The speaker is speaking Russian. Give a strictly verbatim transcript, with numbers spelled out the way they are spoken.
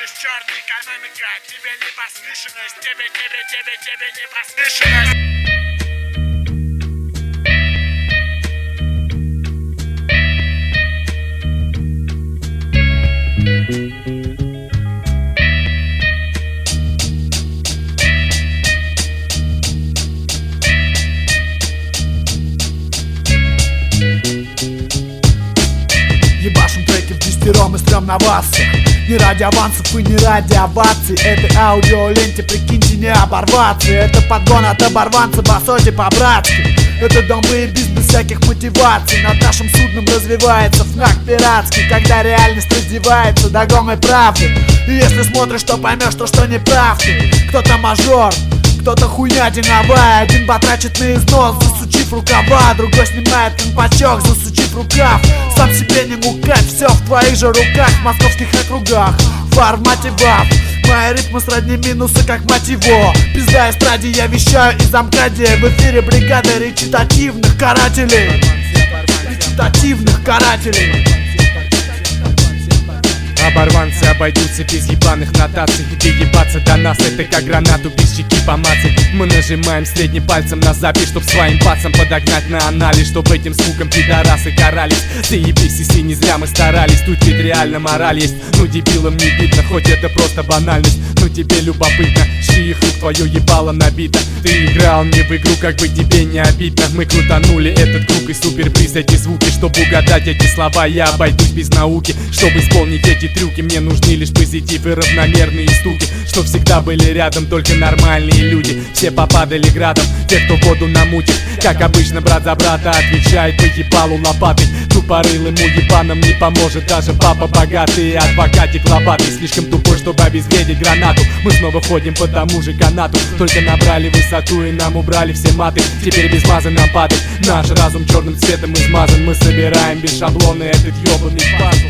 Есть черная экономика, тебе не послышалось, тебе, тебе, тебе, тебе не послышалось. Ебашим треки в десятером и стрём на вас всех. Не ради авансов и не ради оваций. Этой аудиоленте, прикиньте, не оборваться. Это подгон от оборванца, по сути, по-братски. Это домбоебиз без всяких мотиваций. Над нашим судном развивается фнаг пиратский, когда реальность раздевается до голой правды. И если смотришь, то поймешь, что что не прав ты. Кто-то мажор, кто-то хуйня деновая. Один потрачет на износ, засучив рукава. Другой снимает конпачок, засучив рукав. Сам себе не мукать, все в твоих же руках. В московских округах, в формате вав. Мои ритмы сродни минусы, как мотиво. Пизда эстраде, я вещаю из Амкаде. В эфире бригада речитативных карателей. Речитативных карателей. Оборванцы обойдутся без ебаных нотаций. Доебаться до нас это как гранату без щеки помацать. Мы нажимаем средним пальцем на запись, чтоб своим пацам подогнать на анализ, чтоб этим звуком пидорасы карались. Заебись, если не зря мы старались. Тут ведь реально мораль есть. Ну дебилам не видно, хоть это просто банальность. Ну тебе любопытно, чьих рук твое ебало набито. Ты играл не в игру, как бы тебе не обидно. Мы крутанули этот круг и суперприз эти звуки. Чтобы угадать эти слова, я обойдусь без науки. Чтобы исполнить эти трюки, мне нужны лишь позитив и равномерные стуки. Что всегда были рядом только нормальные люди. Все попадали градом, те, кто воду намутит. Как обычно, брат за брата отвечает по ебалу лопатой. Тупорылым уебанам не поможет даже папа богатый и адвокатик лопатый. Слишком тупой, чтобы обезвредить гранату. Мы снова ходим по тому же канату. Только набрали высоту и нам убрали все маты. Теперь без мазы нам падать. Наш разум черным цветом измазан. Мы собираем без шаблона этот ебаный пазл.